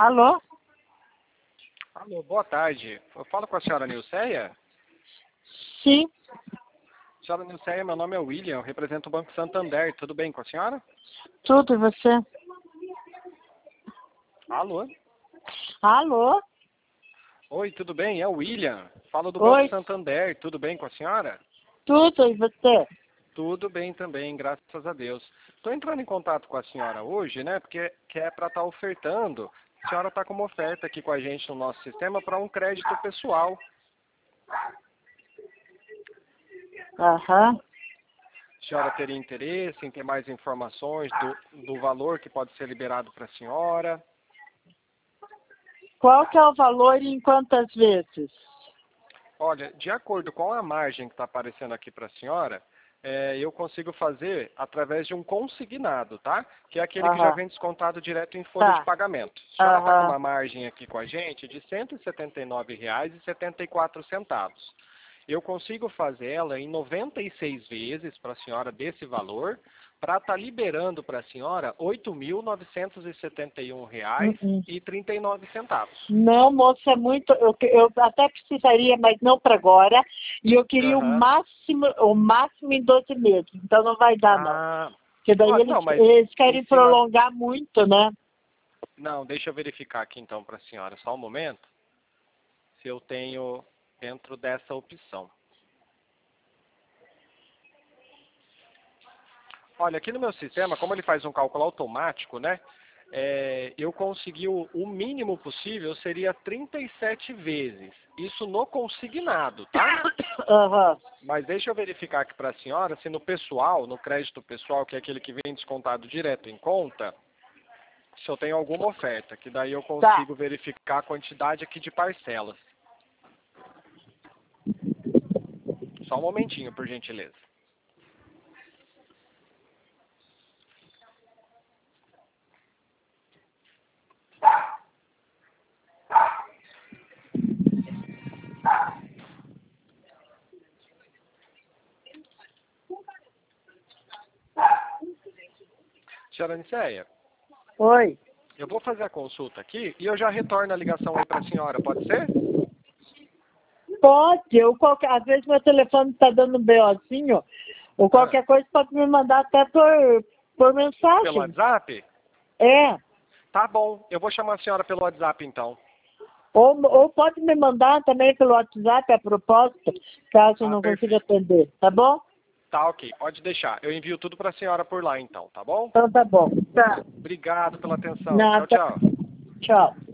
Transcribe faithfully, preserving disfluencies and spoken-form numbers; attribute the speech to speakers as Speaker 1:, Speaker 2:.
Speaker 1: Alô?
Speaker 2: Alô, boa tarde. Eu falo com a senhora Nilceia?
Speaker 1: Sim.
Speaker 2: Senhora Nilceia, meu nome é William, eu represento o Banco Santander. Tudo bem com a senhora?
Speaker 1: Tudo, e você?
Speaker 2: Alô?
Speaker 1: Alô?
Speaker 2: Oi, tudo bem? É o William. Falo do
Speaker 1: Oi.
Speaker 2: Banco Santander. Tudo bem com a senhora?
Speaker 1: Tudo, e você?
Speaker 2: Tudo bem também, graças a Deus. Estou entrando em contato com a senhora hoje, né? Porque que é para estar ofertando. A senhora está com uma oferta aqui com a gente no nosso sistema para um crédito pessoal.
Speaker 1: Aham.
Speaker 2: A senhora teria interesse em ter mais informações do, do valor que pode ser liberado para a senhora?
Speaker 1: Qual que é o valor e em quantas vezes?
Speaker 2: Olha, de acordo com a margem que está aparecendo aqui para a senhora, é, eu consigo fazer através de um consignado, tá? Que é aquele que já
Speaker 1: Aham.
Speaker 2: vem descontado direto em folha
Speaker 1: Tá.
Speaker 2: de pagamento. A senhora está com
Speaker 1: Aham.
Speaker 2: uma margem aqui com a gente de cento e setenta e nove reais e setenta e quatro centavos. Eu consigo fazer ela em noventa e seis vezes para a senhora desse valor, para estar liberando para a senhora oito mil novecentos e setenta e um reais
Speaker 1: Uhum.
Speaker 2: e trinta e nove centavos.
Speaker 1: Não, moça, é muito. Eu, eu até precisaria, mas não para agora. E eu queria o
Speaker 2: Aham.
Speaker 1: máximo, o máximo em doze meses. Então não vai dar, não.
Speaker 2: Ah,
Speaker 1: Porque daí
Speaker 2: ó,
Speaker 1: eles,
Speaker 2: não, mas
Speaker 1: eles
Speaker 2: em
Speaker 1: querem
Speaker 2: cima...
Speaker 1: prolongar muito, né?
Speaker 2: Não, deixa eu verificar aqui então para a senhora, só um momento, se eu tenho dentro dessa opção. Olha, aqui no meu sistema, como ele faz um cálculo automático, né? É, eu consegui o, o mínimo possível seria trinta e sete vezes. Isso no consignado, tá?
Speaker 1: Aham.
Speaker 2: Mas deixa eu verificar aqui para a senhora se no pessoal, no crédito pessoal, que é aquele que vem descontado direto em conta, se eu tenho alguma oferta, que daí eu
Speaker 1: Tá.
Speaker 2: consigo verificar a quantidade aqui de parcelas. Só um momentinho, por gentileza. Senhora Niceia,
Speaker 1: Oi.
Speaker 2: eu vou fazer a consulta aqui e eu já retorno a ligação aí para a senhora, pode ser?
Speaker 1: Pode, eu qualquer, às vezes meu telefone está dando um BOzinho, ou
Speaker 2: Ah,
Speaker 1: qualquer coisa pode me mandar até por, por
Speaker 2: pelo
Speaker 1: mensagem.
Speaker 2: WhatsApp?
Speaker 1: É.
Speaker 2: Tá bom, eu vou chamar a senhora pelo WhatsApp então.
Speaker 1: Ou, ou pode me mandar também pelo WhatsApp a proposta, caso eu
Speaker 2: Ah,
Speaker 1: não consiga
Speaker 2: perfeito.
Speaker 1: atender, tá bom?
Speaker 2: Tá ok, pode deixar. Eu envio tudo para a senhora por lá então, tá bom?
Speaker 1: Então tá bom. Tá.
Speaker 2: Obrigado pela atenção. Tchau,
Speaker 1: Nada.
Speaker 2: tchau.
Speaker 1: Tchau.